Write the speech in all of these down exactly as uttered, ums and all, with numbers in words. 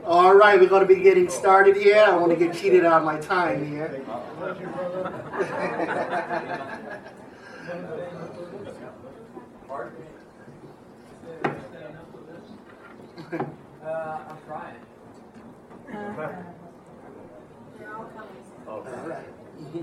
All right, we're going to be getting started here. I want to get cheated out of my time here. uh, I'm trying. All right. Mm-hmm.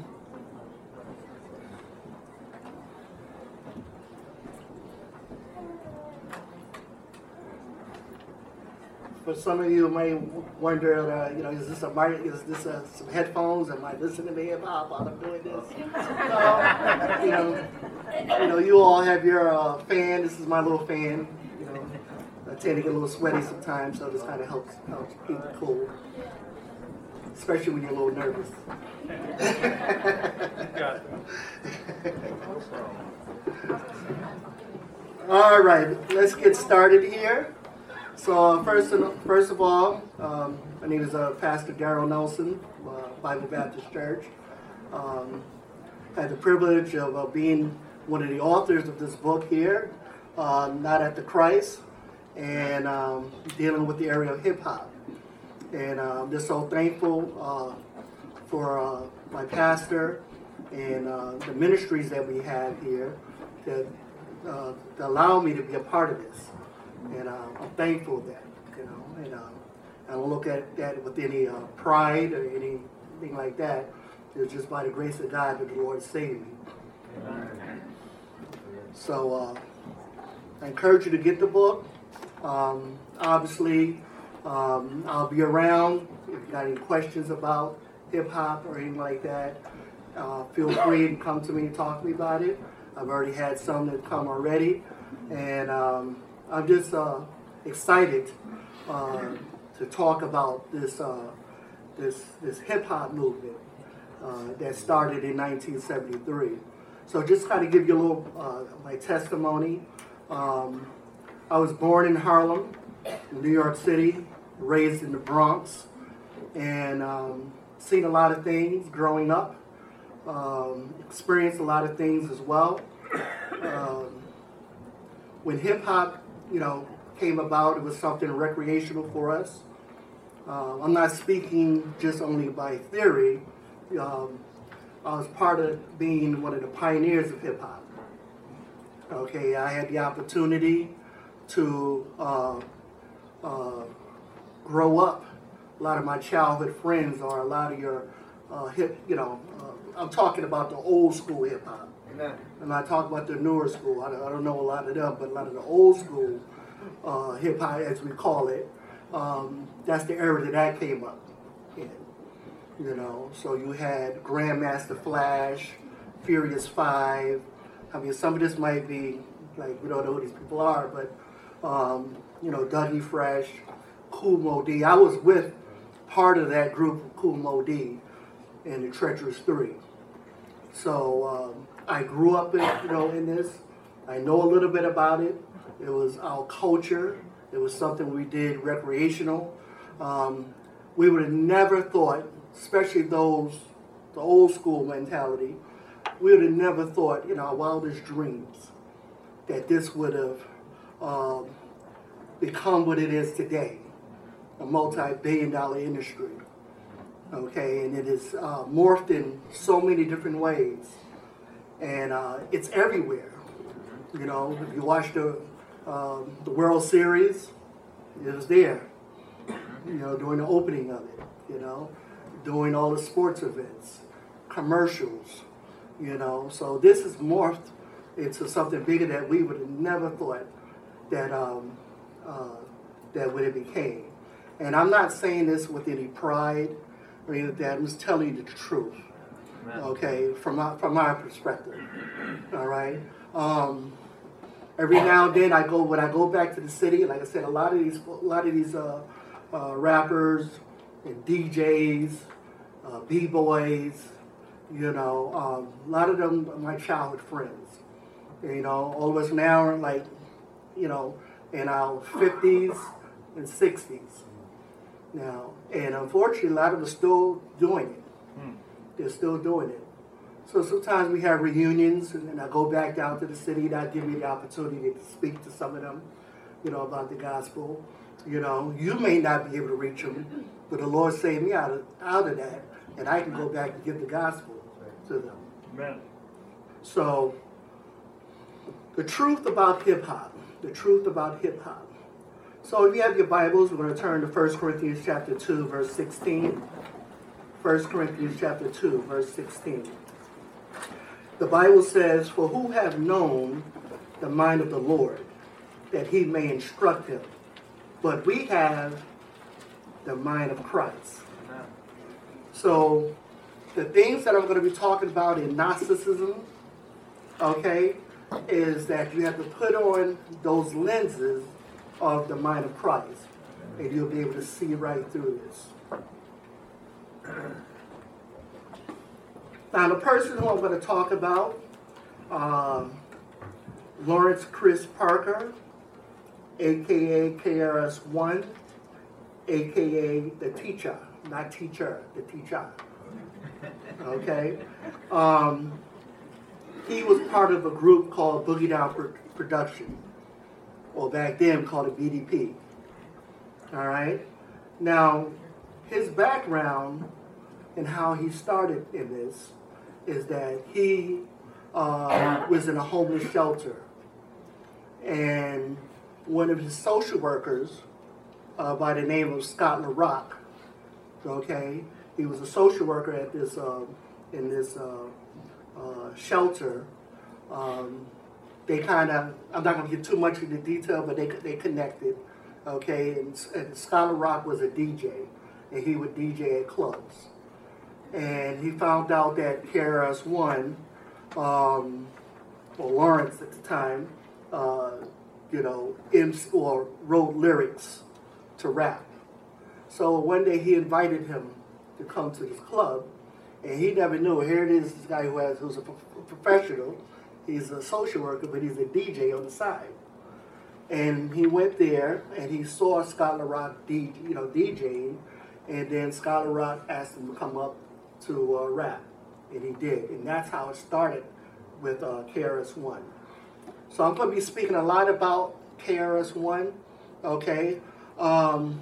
For some of you may wonder, uh, you know, is this a mic? Is this uh, some headphones? Am I listening to hip hop while I'm doing this? Uh, you know, you know, you all have your uh, fan. This is my little fan. You know, I tend to get a little sweaty sometimes, so this kind of helps helps keep it cool, especially when you're a little nervous. All right, let's get started here. So uh, first, first of all, um, my name is uh, Pastor Darrell Nelson, uh, Bible Baptist Church. Um, I had the privilege of uh, being one of the authors of this book here, uh, Not at the Christ, and um, dealing with the area of hip hop. And uh, I'm just so thankful uh, for uh, my pastor and uh, the ministries that we have here that, uh, that allow me to be a part of this. And uh, I'm thankful for that, you know, and uh, I don't look at that with any uh, pride or anything like that. It's just by the grace of God that the Lord saved me. So uh, I encourage you to get the book. Um, obviously, um, I'll be around. If you got any questions about hip-hop or anything like that, uh, feel free to come to me and talk to me about it. I've already had some that come already. And um, I'm just uh, excited uh, to talk about this uh, this this hip hop movement uh, that started in nineteen seventy-three. So just kind of give you a little uh, my testimony. Um, I was born in Harlem, New York City, raised in the Bronx, and um, seen a lot of things growing up. Um, experienced a lot of things as well. Um, when hip hop you know, came about, it was something recreational for us. Uh, I'm not speaking just only by theory. Um, I was part of being one of the pioneers of hip hop. Okay, I had the opportunity to uh, uh, grow up. A lot of my childhood friends are a lot of your uh, hip, you know, uh, I'm talking about the old school hip hop. I'm not talking about the newer school. I don't, I don't know a lot of them, but a lot of the old school uh, hip hop, as we call it, um, that's the era that that came up in. You know, so you had Grandmaster Flash, Furious Five. I mean, some of this might be like we don't know who these people are, but um, you know, Dougie Fresh, Kool Moe Dee. I was with part of that group of Kool Moe Dee and the Treacherous Three. So. Um, I grew up in, you know, in this. I know a little bit about it. It was our culture. It was something we did recreational. Um, we would have never thought, especially those, the old school mentality, we would have never thought in our wildest dreams that this would have um, become what it is today, a multi-billion dollar industry. Okay, and it is uh, morphed in so many different ways. And uh, it's everywhere. You know, if you watch the um, the World Series, it was there. You know, during the opening of it. You know, doing all the sports events, commercials. You know, so this has morphed into something bigger that we would have never thought that um, uh, that would have became. And I'm not saying this with any pride or anything like that. I'm just telling you the truth. Okay, from my, from my perspective, all right. Um, every now and then I go when I go back to the city. Like I said, a lot of these, a lot of these uh, uh, rappers and D Js, uh, b-boys, you know, um, a lot of them are my childhood friends. You know, all of us now are like, you know, in our fifties and sixties now, and unfortunately, a lot of them are still doing it. They're still doing it. So sometimes we have reunions, and then I go back down to the city. That gives me the opportunity to speak to some of them, you know, about the gospel. You know, you may not be able to reach them, but the Lord saved me out of out of that, and I can go back and give the gospel to them. Amen. So, the truth about hip hop, the truth about hip hop. So, if you have your Bibles, we're going to turn to First Corinthians chapter two, verse sixteen. First Corinthians chapter two, verse sixteen. The Bible says, "For who have known the mind of the Lord, that he may instruct him? But we have the mind of Christ." Amen. So, the things that I'm going to be talking about in Gnosticism, okay, is that you have to put on those lenses of the mind of Christ, and you'll be able to see right through this. Now, the person who I'm going to talk about, um, Lawrence Chris Parker, a k a. K R S One, a k a the teacher, not teacher, the teacher. Okay? Um, he was part of a group called Boogie Down Pro- Production, or back then called it B D P. All right? Now, his background and how he started in this is that he uh, was in a homeless shelter. And one of his social workers, uh, by the name of Scott LaRock, okay, he was a social worker at this uh, in this uh, uh, shelter. Um, they kind of, I'm not going to get too much into detail, but they they connected, okay. And, and Scott LaRock was a D J, and he would D J at clubs. And he found out that K R S One, um, or Lawrence at the time, uh, you know, in, or wrote lyrics to rap. So one day he invited him to come to this club, and he never knew. Here it is, this guy who has who's a pro- professional. He's a social worker, but he's a D J on the side. And he went there, and he saw Scott LaRock, D, you know, DJing, and then Scott LaRock asked him to come up to uh, rap, and he did, and that's how it started with uh, K R S One. So I'm going to be speaking a lot about K R S One, okay? Um,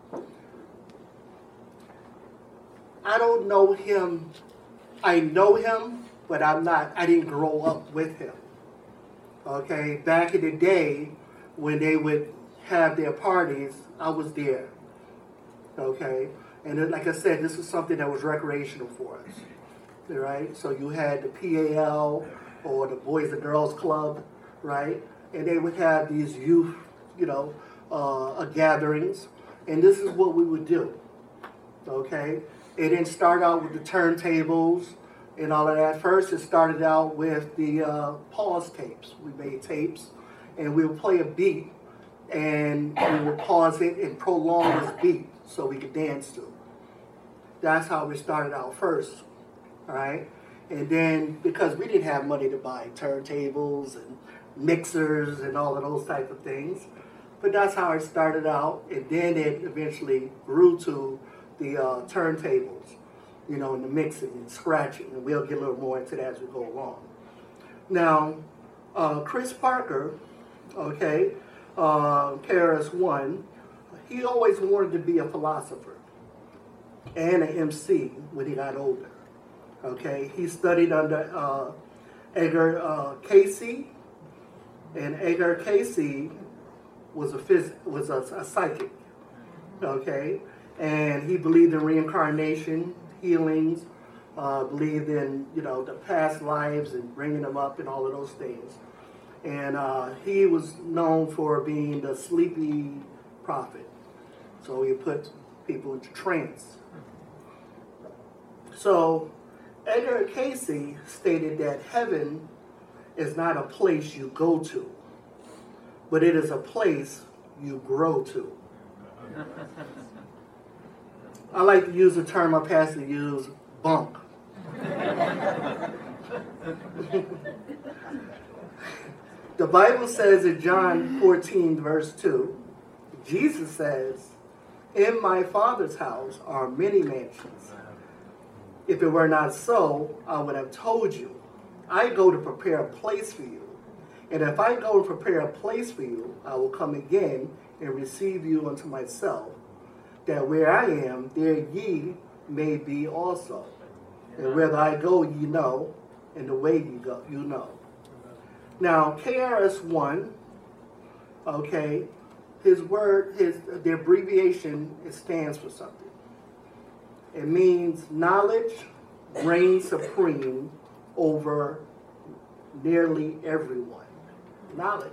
I don't know him. I know him, but I'm not, I didn't grow up with him, okay? Back in the day, when they would have their parties, I was there, okay? And then, like I said, this was something that was recreational for us, right? So you had the P A L, or the Boys and Girls Club, right? And they would have these youth, you know, uh, gatherings, and this is what we would do, okay? It didn't start out with the turntables and all of that. First, it started out with the uh, pause tapes. We made tapes, and we would play a beat, and we would pause it and prolong this beat so we could dance to. That's how we started out first, all right? And then, because we didn't have money to buy turntables and mixers and all of those type of things, but that's how it started out, and then it eventually grew to the uh, turntables, you know, and the mixing and scratching, and we'll get a little more into that as we go along. Now, uh, Chris Parker, okay, uh, K R S One, he always wanted to be a philosopher and an M C when he got older. Okay, he studied under uh, Edgar uh, Cayce, and Edgar Cayce was a phys- was a, a psychic. Okay, and he believed in reincarnation, healings, uh, believed in you know the past lives and bringing them up and all of those things. And uh, he was known for being the sleepy prophet. So he put people into trance. So Edgar Cayce stated that heaven is not a place you go to, but it is a place you grow to. I like to use the term my pastor used, bunk. The Bible says in John fourteen, verse two, Jesus says, "In my Father's house are many mansions. If it were not so, I would have told you. I go to prepare a place for you. And if I go to prepare a place for you, I will come again and receive you unto myself, that where I am, there ye may be also. And whether I go, ye know, and the way you go, you know. Now, K R S One, okay, his word, his the abbreviation, it stands for something. It means knowledge reigns supreme over nearly everyone. Knowledge.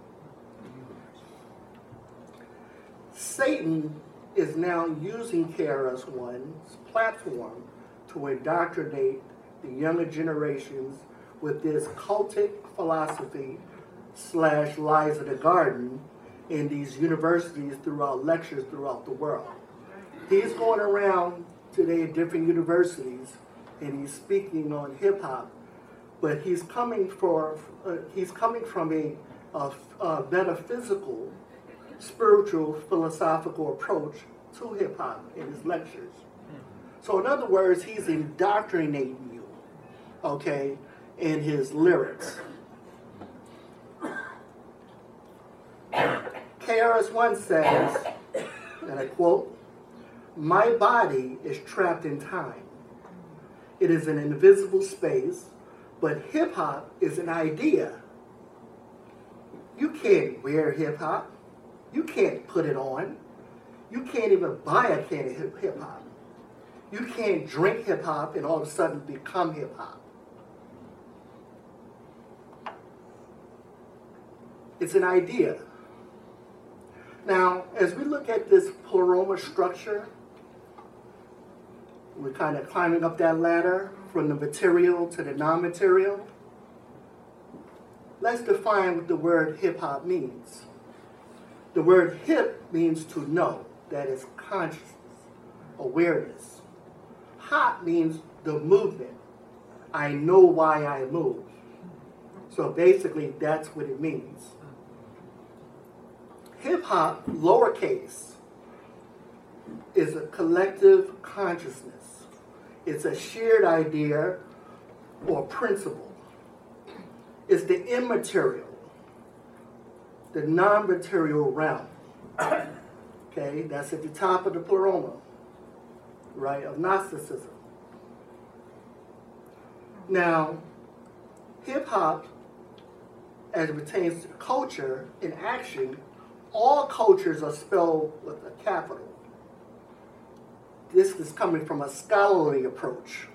Satan is now using K R S One's platform to indoctrinate the younger generations with this cultic philosophy slash lies of the garden in these universities throughout lectures throughout the world. He's going around today at different universities and he's speaking on hip hop, but he's coming for uh, he's coming from a, a, a metaphysical, spiritual, philosophical approach to hip hop in his lectures. So in other words, he's indoctrinating you, okay, in his lyrics. K R S One says, and I quote, "My body is trapped in time. It is an invisible space, but hip-hop is an idea. You can't wear hip-hop. You can't put it on. You can't even buy a can of hip-hop. You can't drink hip-hop and all of a sudden become hip-hop. It's an idea." Now, as we look at this pleroma structure, we're kind of climbing up that ladder from the material to the non-material. Let's define what the word hip-hop means. The word hip means to know, that is consciousness, awareness. Hop means the movement. I know why I move. So basically, that's what it means. Hip-hop, lowercase, is a collective consciousness. It's a shared idea or principle. It's the immaterial, the non-material realm. Okay, that's at the top of the pleroma, right, of Gnosticism. Now, hip-hop, as it pertains to culture and action, all cultures are spelled with a capital. This is coming from a scholarly approach.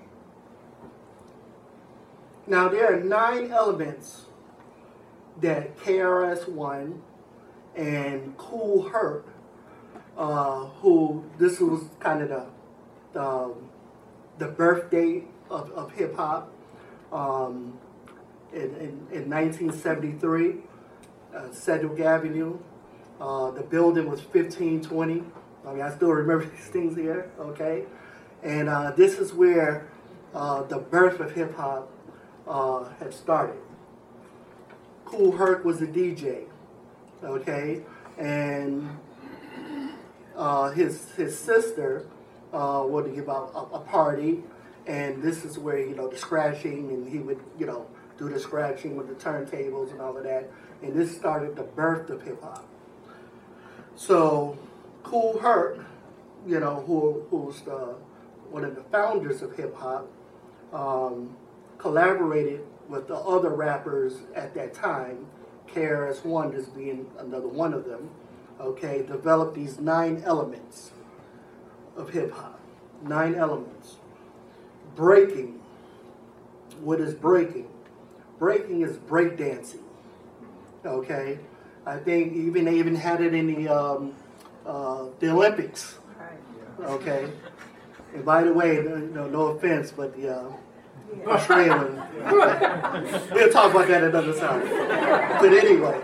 Now, there are nine elements that K R S One and Kool Herc, uh, who this was kind of the the, the birth date of, of hip hop um, in, in, in nineteen seventy-three, uh, Sedgwick Avenue. Uh, the building was fifteen twenty. I mean, I still remember these things here, okay? And uh, this is where uh, the birth of hip-hop uh, had started. Kool Herc was a D J, okay? And uh, his his sister uh, wanted to give out a, a party, and this is where, you know, the scratching, and he would, you know, do the scratching with the turntables and all of that. And this started the birth of hip-hop. So Kool Herc, you know, who who's the, one of the founders of hip hop, um, collaborated with the other rappers at that time, K R S One just being another one of them. Okay, developed these nine elements of hip hop. Nine elements. Breaking. What is breaking? Breaking is breakdancing. Okay. I think even they even had it in the um, uh, the Olympics. Okay, and by the way, no, no offense, but the uh, Australian. We'll talk about that another time. But anyway,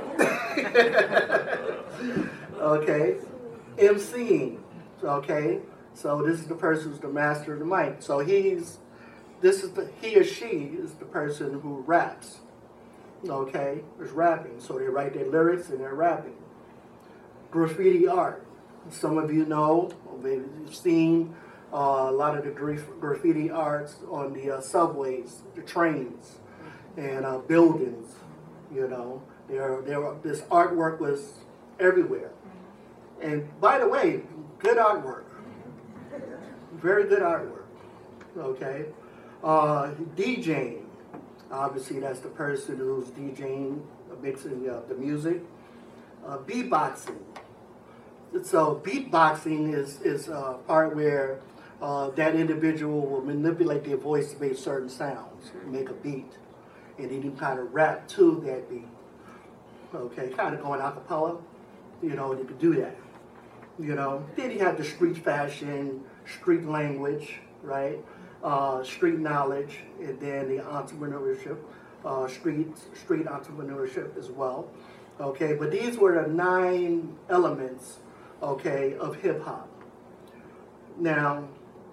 okay, emceeing. Okay, so this is the person who's the master of the mic. So he's this is the he or she is the person who raps. Okay, is rapping. So they write their lyrics and they're rapping. Graffiti art. Some of you know, or maybe you've seen uh, a lot of the graf- graffiti arts on the uh, subways, the trains, and uh, buildings. You know, there, there. This artwork was everywhere. And by the way, good artwork. Very good artwork. Okay. Uh, DJing. Obviously, that's the person who's DJing, mixing uh, the music. Uh, beatboxing. So beatboxing is, is a part where uh, that individual will manipulate their voice to make certain sounds, make a beat. And then you kind of rap to that beat. Okay, kind of going a cappella. You know, you could do that. You know, then you have the street fashion, street language, right? Uh, street knowledge, and then the entrepreneurship, uh, street street entrepreneurship as well. Okay, but these were the nine elements, okay, of hip hop. Now,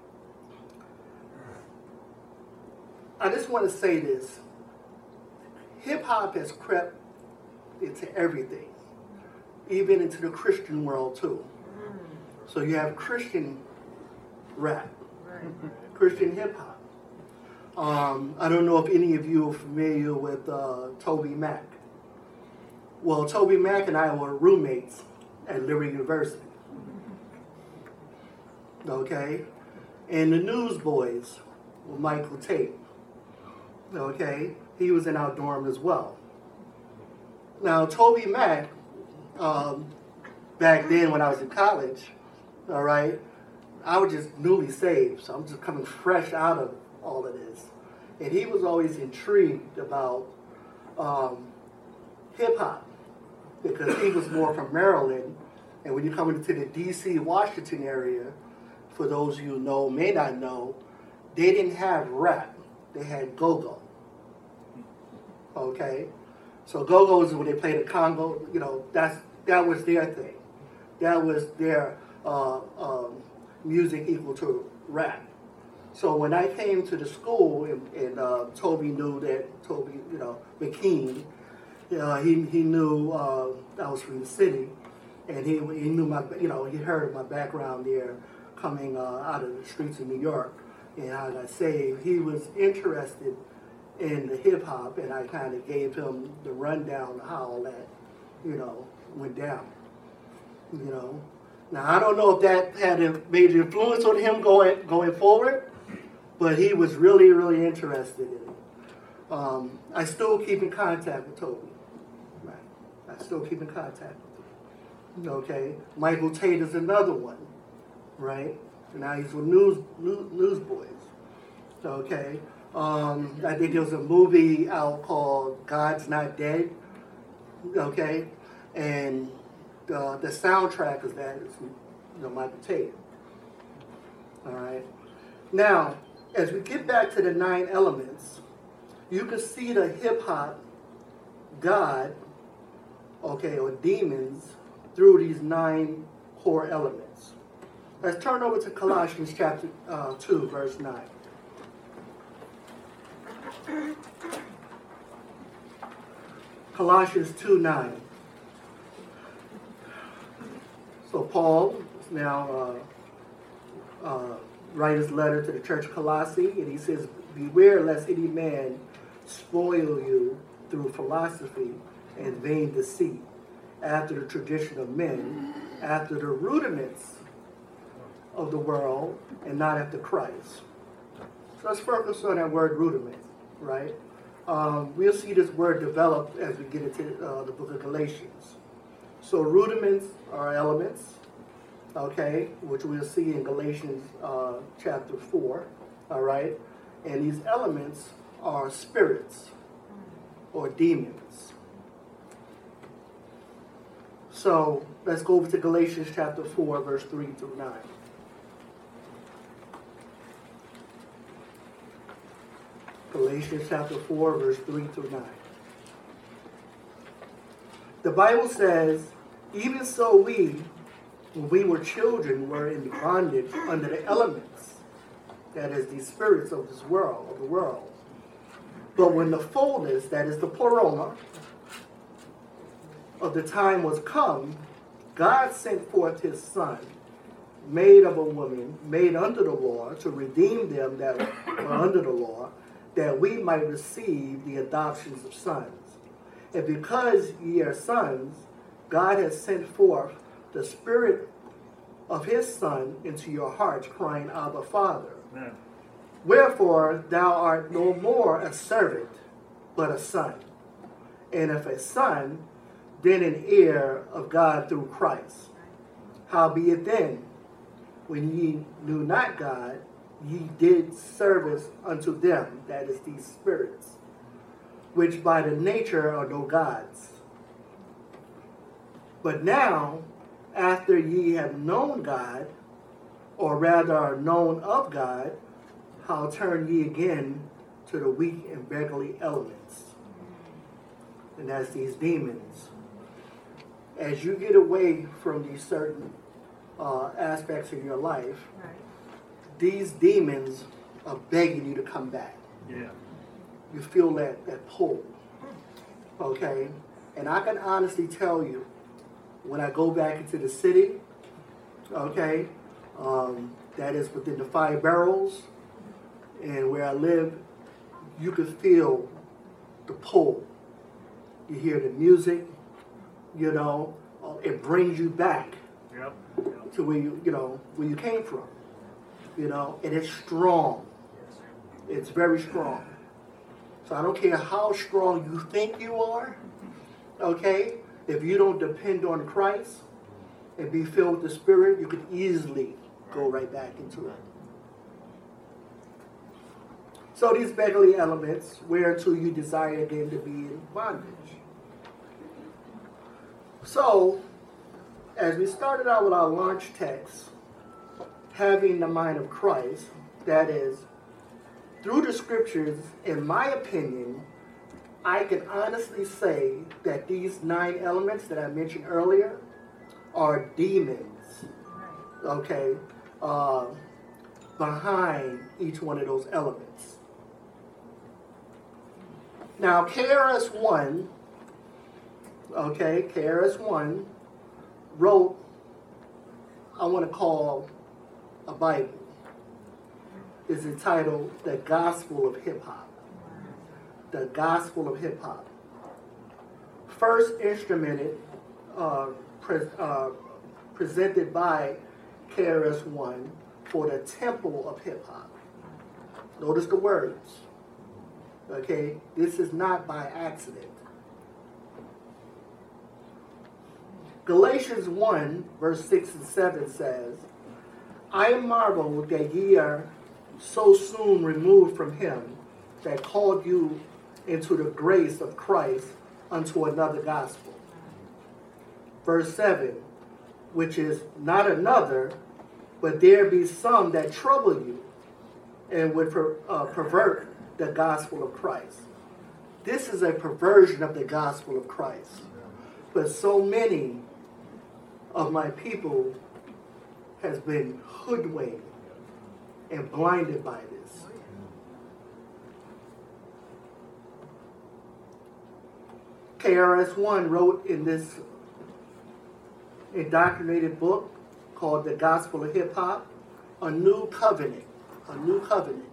I just want to say this: hip hop has crept into everything, even into the Christian world too. So you have Christian rap, Christian hip hop. Um, I don't know if any of you are familiar with uh, Toby Mac. Well, Toby Mac and I were roommates at Liberty University. Okay? And the Newsboys were Michael Tate. Okay? He was in our dorm as well. Now, Toby Mac, um, back then when I was in college, all right, I was just newly saved, so I'm just coming fresh out of all of this. And he was always intrigued about um, hip-hop because he was more from Maryland. And when you come into the D C, Washington area, for those of you who know, may not know, they didn't have rap. They had go-go. Okay? So go-go's is when they play the Congo, you know, that's that was their thing. That was their uh, um, music equal to rap. So when I came to the school, and, and uh, Toby knew that, Toby, you know, McKean, uh, he, he knew uh, I was from the city, and he, he knew my, you know, he heard my background there coming uh, out of the streets of New York, and how I got saved. He was interested in the hip hop, and I kind of gave him the rundown of how all that, you know, went down. You know, now I don't know if that had a major influence on him going going forward, but he was really, really interested in it. Um, I still keep in contact with Toby. Right, I still keep in contact with him. Okay, Michael Tate is another one. Right, now he's with News News Newsboys. Okay. Um, I think there was a movie out called God's Not Dead, okay, and uh, the soundtrack of that is, you know, Michael Tate. All right. Now, as we get back to the nine elements, you can see the hip hop God, okay, or demons through these nine core elements. Let's turn over to Colossians chapter uh, two, verse nine. Colossians two nine. So Paul is now uh, uh, write his letter to the church of Colossae, and he says, "Beware lest any man spoil you through philosophy and vain deceit, after the tradition of men, after the rudiments of the world, and not after Christ." So let's focus on that word rudiment. Right? Um, we'll see this word develop as we get into uh, the book of Galatians. So rudiments are elements, okay, which we'll see in Galatians uh, chapter four, all right? And these elements are spirits or demons. So let's go over to Galatians chapter four, verse three through nine. Galatians chapter four, verse three through nine. The Bible says, "Even so we, when we were children, were in bondage under the elements," that is, the spirits of this world, of the world. "But when the fullness, that is the pleroma, of the time was come, God sent forth his Son, made of a woman, made under the law, to redeem them that were under the law, that we might receive the adoptions of sons. And because ye are sons, God has sent forth the Spirit of his Son into your hearts, crying, Abba, Father. Amen. Wherefore thou art no more a servant, but a son. And if a son, then an heir of God through Christ. Howbeit then, when ye knew not God, ye did service unto them, that is, these spirits, which by the nature are no gods. But now, after ye have known God, or rather are known of God, how turn ye again to the weak and beggarly elements? And that's these demons. As you get away from these certain uh, aspects of your life, Right. these demons are begging you to come back. Yeah. You feel that, that pull. Okay? And I can honestly tell you, when I go back into the city, okay, um, that is within the five barrels, and where I live, you can feel the pull. You hear the music, you know, uh, it brings you back Yep. Yep. to where you, you know, where you came from, you know, and it's strong. It's very strong. So I don't care how strong you think you are, okay, if you don't depend on Christ and be filled with the Spirit, you can easily go right back into it. So these beggarly elements, whereunto you desire again to be in bondage. So, as we started out with our launch text, having the mind of Christ, that is, through the scriptures, in my opinion, I can honestly say that these nine elements that I mentioned earlier are demons, okay, uh, behind each one of those elements. Now, K R S One, okay, K R S One wrote, I want to call a Bible. It's entitled The Gospel of Hip Hop. The Gospel of Hip Hop. First instrumented, uh, pre- uh, presented by K R S One for the Temple of Hip Hop. Notice the words. Okay, this is not by accident. Galatians one, verse six and seven says, I marvel that ye are so soon removed from him that called you into the grace of Christ unto another gospel. Verse seven, which is not another, but there be some that trouble you and would per, uh, pervert the gospel of Christ. This is a perversion of the gospel of Christ. But so many of my people has been hoodwinked and blinded by this. K R S One wrote in this indoctrinated book called The Gospel of Hip Hop, a new covenant, a new covenant.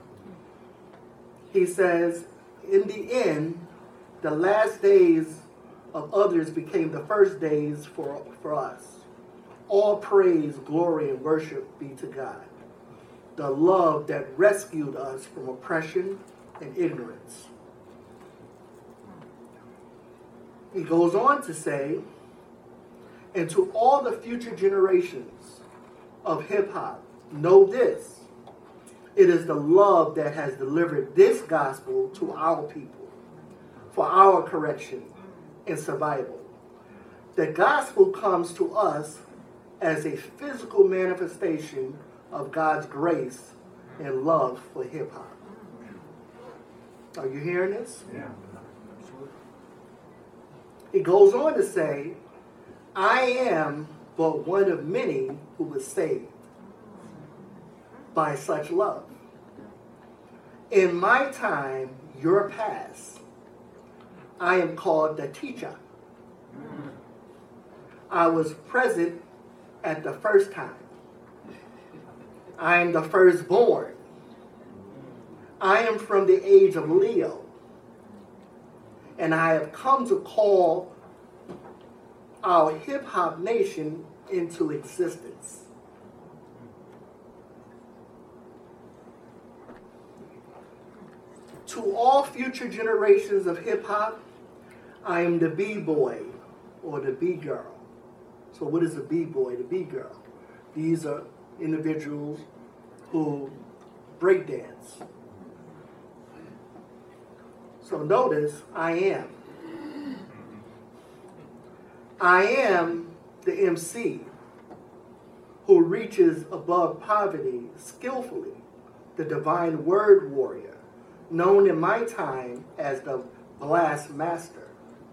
He says, in the end, the last days of others became the first days for, for us. All praise, glory, and worship be to God, the love that rescued us from oppression and ignorance. He goes on to say, and to all the future generations of hip-hop, know this, it is the love that has delivered this gospel to our people for our correction and survival. The gospel comes to us as a physical manifestation of God's grace and love for hip-hop. Are you hearing this? Yeah. He goes on to say, I am but one of many who was saved by such love. In my time, your past, I am called the teacher. I was present at the first time. I am the firstborn. I am from the age of Leo. And I have come to call our hip-hop nation into existence. To all future generations of hip-hop, I am the B-boy or the B-girl. So what is a B-boy, the B-girl? These are individuals who breakdance. So notice, I am. I am the M C who reaches above poverty skillfully, the divine word warrior, known in my time as the blast master.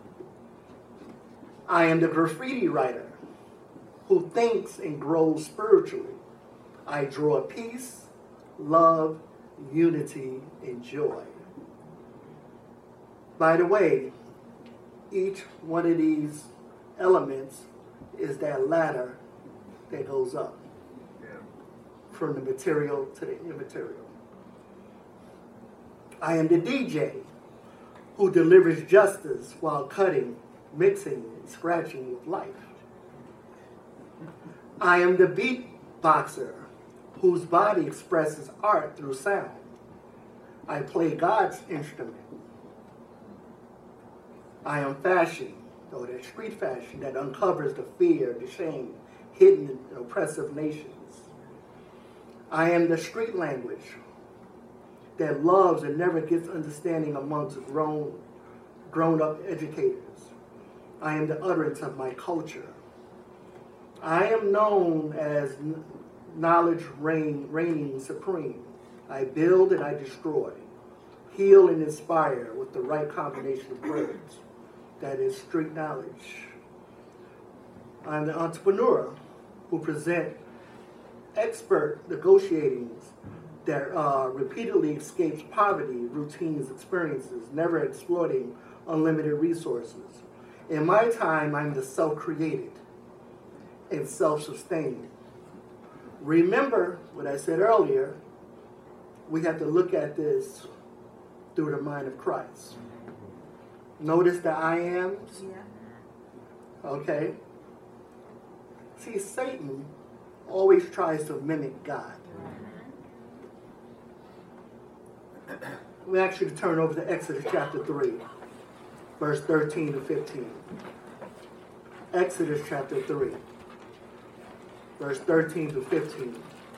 I am the graffiti writer who thinks and grows spiritually. I draw peace, love, unity, and joy. By the way, each one of these elements is that ladder that goes up from the material to the immaterial. I am the D J who delivers justice while cutting, mixing, and scratching with life. I am the beatboxer whose body expresses art through sound. I play God's instrument. I am fashion, or that street fashion that uncovers the fear, the shame, hidden in oppressive nations. I am the street language that loves and never gets understanding amongst grown, grown-up educators. I am the utterance of my culture. I am known as knowledge reign, reigning supreme. I build and I destroy, heal and inspire with the right combination of words. That is street knowledge. I'm the entrepreneur who present expert negotiatings that uh, repeatedly escapes poverty, routines, experiences, never exploiting unlimited resources. In my time, I'm the self-created and self-sustaining. Remember what I said earlier, we have to look at this through the mind of Christ. Notice the I ams? Yeah. Okay. See, Satan always tries to mimic God. We ask you to turn over to Exodus chapter three, verse thirteen to fifteen. Exodus chapter three, verse thirteen to fifteen.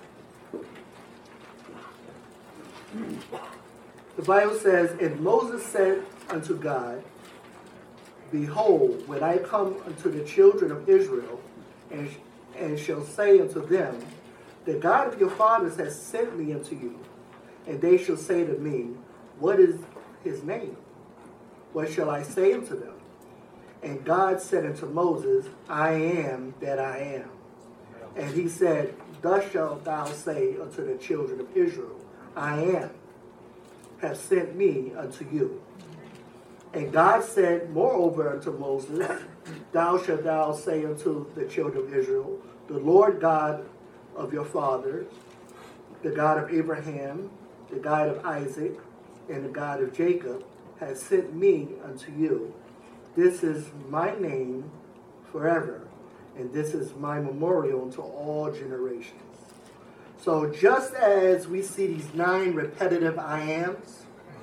The Bible says, and Moses said unto God, behold, when I come unto the children of Israel, and, and shall say unto them, the God of your fathers has sent me unto you, and they shall say to me, what is his name? What shall I say unto them? And God said unto Moses, I am that I am. And he said, thus shalt thou say unto the children of Israel, I am, have sent me unto you. And God said, moreover unto Moses, thou shalt thou say unto the children of Israel, the Lord God of your fathers, the God of Abraham, the God of Isaac, and the God of Jacob, has sent me unto you. This is my name forever, and this is my memorial unto all generations. So just as we see these nine repetitive I ams,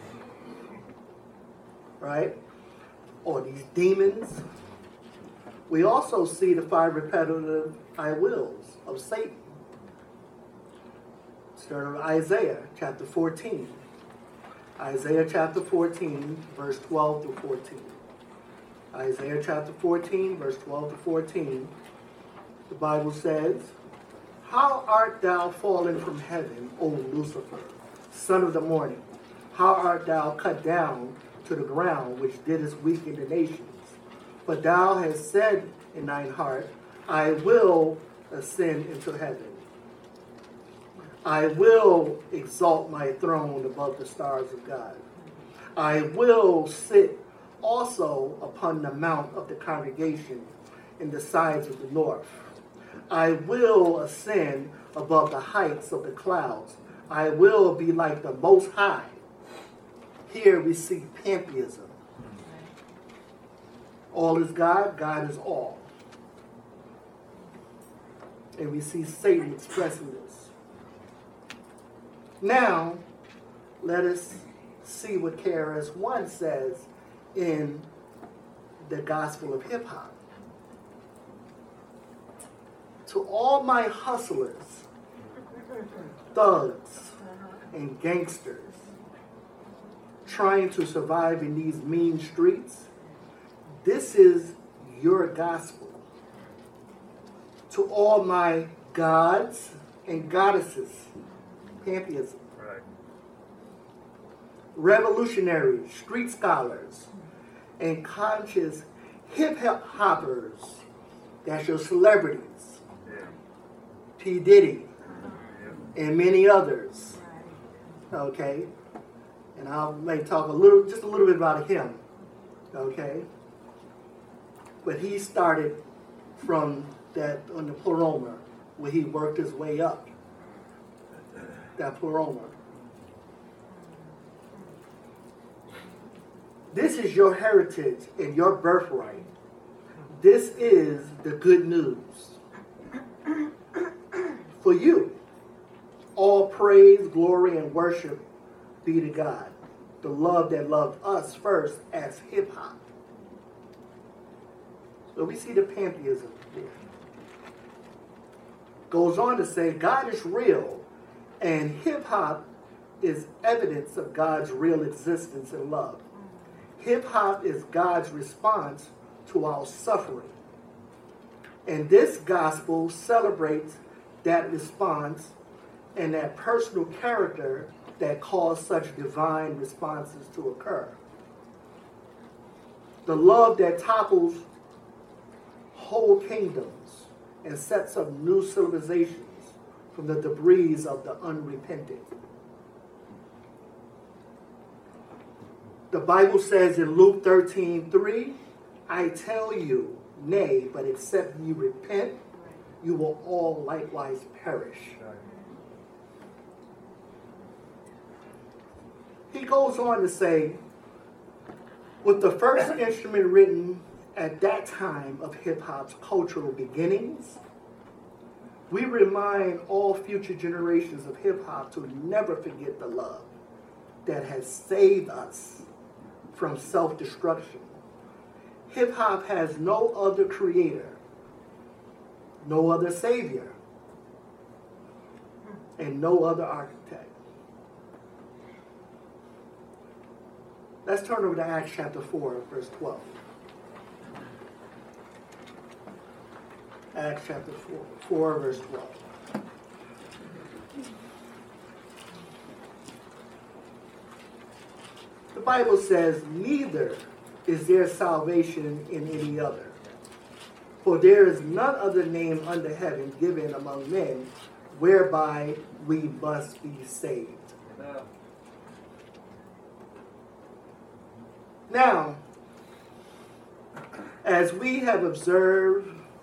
right, or these demons, we also see the five repetitive I wills of Satan. Start with Isaiah chapter fourteen. Isaiah chapter fourteen, verse twelve to fourteen. Isaiah chapter fourteen, verse twelve to fourteen. The Bible says, how art thou fallen from heaven, O Lucifer, son of the morning? How art thou cut down to the ground, which didst weaken the nations? But thou hast said in thine heart, I will ascend into heaven. I will exalt my throne above the stars of God. I will sit also upon the mount of the congregation in the sides of the north. I will ascend above the heights of the clouds. I will be like the Most High. Here we see pantheism. All is God, God is all. And we see Satan expressing this. Now, let us see what K R S One says in the gospel of hip hop. To all my hustlers, thugs, and gangsters trying to survive in these mean streets, this is your gospel. To all my gods and goddesses, pantheism, Right. revolutionaries, street scholars, and conscious hip-hop hoppers, that's your celebrities, Yeah. P. Diddy, Yeah. and many others, okay? And I may talk a little, just a little bit about him, okay? But he started from that, on the Pleroma, where he worked his way up, that Pleroma. This is your heritage and your birthright. This is the good news. For you, all praise, glory, and worship be to God, the love that loved us first as hip-hop. So we see the pantheism there. Goes on to say, God is real, and hip-hop is evidence of God's real existence and love. Hip-hop is God's response to our suffering. And this gospel celebrates that response and that personal character that caused such divine responses to occur. The love that topples whole kingdoms and sets up new civilizations from the debris of the unrepentant. The Bible says in Luke thirteen three, I tell you, nay, but except you repent, you will all likewise perish. He goes on to say, with the first instrument written at that time of hip-hop's cultural beginnings, we remind all future generations of hip-hop to never forget the love that has saved us from self-destruction. Hip-hop has no other creator, no other savior, and no other architect. Let's turn over to Acts chapter four, verse twelve. Acts chapter four, four verse twelve. The Bible says, neither is there salvation in any other. For there is none other name under heaven given among men whereby we must be saved. Amen. Now, as we have observed,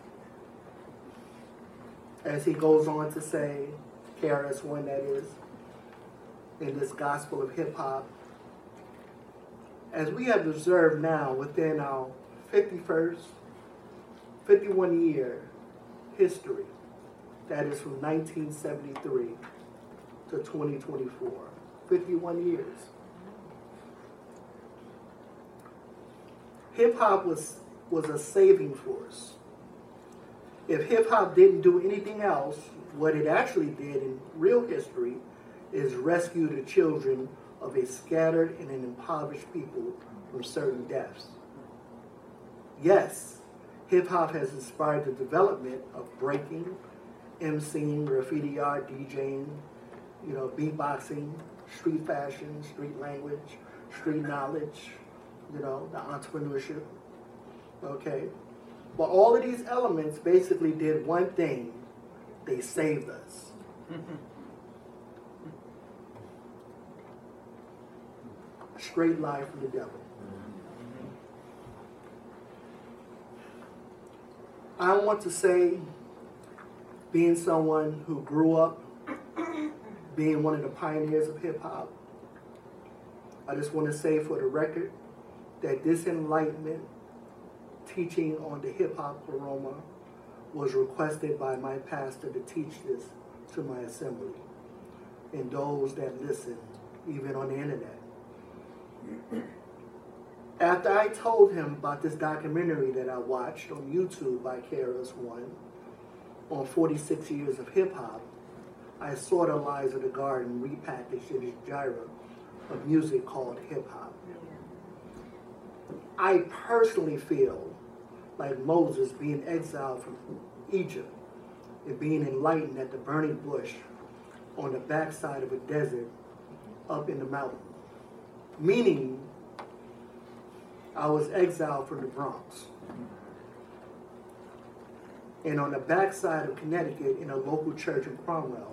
as he goes on to say, K R S One that is, in this gospel of hip-hop, as we have observed now within our fifty-first, fifty-one year history, that is from nineteen seventy-three to twenty twenty-four, fifty-one years. Hip-hop was, was a saving force. If hip-hop didn't do anything else, what it actually did in real history is rescue the children of a scattered and an impoverished people from certain deaths. Yes, hip-hop has inspired the development of breaking, emceeing, graffiti art, DJing, you know, beatboxing, street fashion, street language, street knowledge, you know, the entrepreneurship, okay? But all of these elements basically did one thing. They saved us. A straight lie from the devil. I want to say, being someone who grew up, being one of the pioneers of hip-hop, I just want to say for the record that this enlightenment teaching on the hip-hop Pleroma was requested by my pastor to teach this to my assembly and those that listen, even on the internet. After I told him about this documentary that I watched on YouTube by K R S One on forty-six years of hip hop, I saw the Lives of the Garden repackaged in this genre of music called hip hop. I personally feel like Moses being exiled from Egypt and being enlightened at the burning bush on the backside of a desert up in the mountain. Meaning, I was exiled from the Bronx. And on the backside of Connecticut in a local church in Cromwell,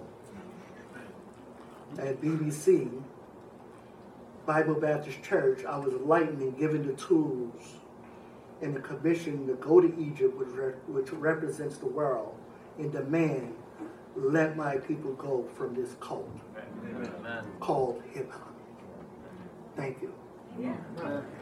at B B C, Bible Baptist Church, I was enlightened and given the tools and the commission to go to Egypt, which, re- which represents the world, and demand, let my people go from this cult Amen. Called hip hop. Thank you. Yeah.